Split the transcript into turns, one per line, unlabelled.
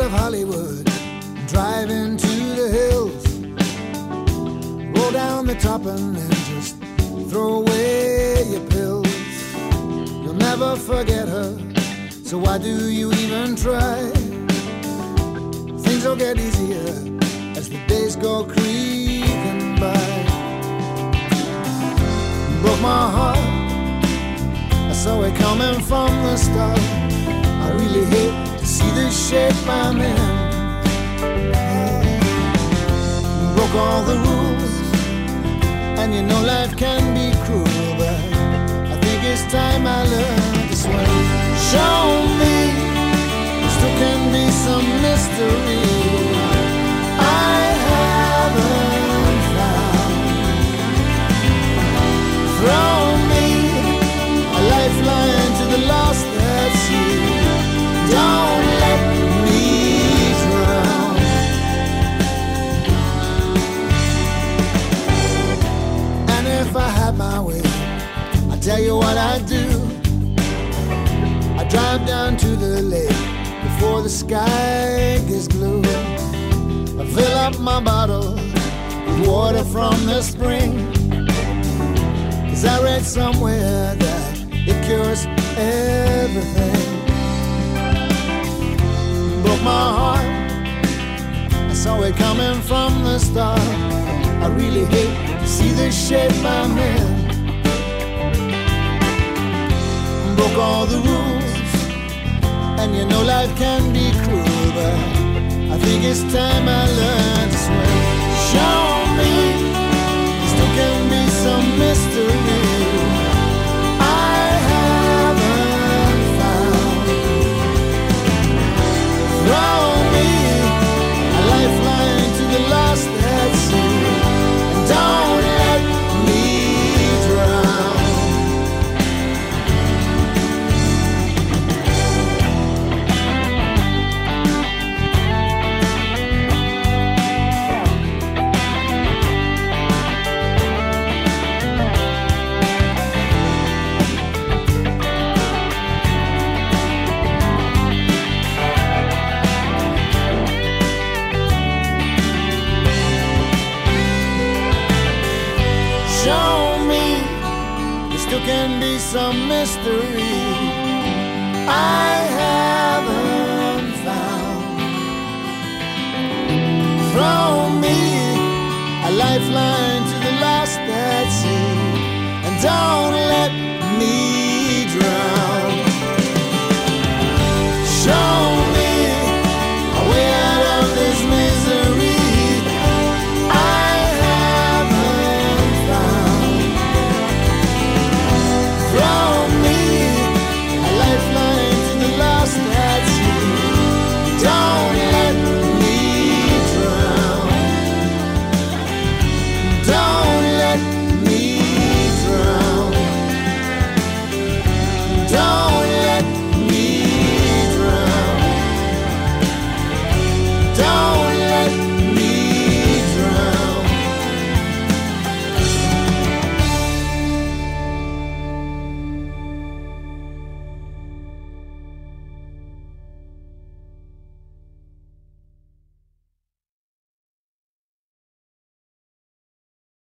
of Hollywood, drive into the hills, roll down the top and then just throw away your pills. You'll never forget her, so why do you even try? Things will get easier as the days go creeping by. Broke my heart, I saw it coming from the start. I really hate to see the shape I'm in. Broke all the rules, and you know life can be cruel, but I think it's time I learned to swim. Show me, there still can be some mystery I haven't found. Throw me a lifeline to the lost at sea. Don't let me drown. And if I had my way, I'd tell you what I'd do. I'd drive down to the lake before the sky gets blue. I'd fill up my bottle with water from the spring, 'cause I read somewhere that it cures everything. Broke my heart, I saw it coming from the start. I really hate to see the shape I'm in. Broke all the rules, and you know life can be cruel, but I think it's time I learned to swim. Show me, there still can be some mystery I haven't found. Throw me a lifeline to the lost at sea, and don't let me drown. Show me, there still can be some mystery I haven't found. Throw me a lifeline to the lost at sea, and don't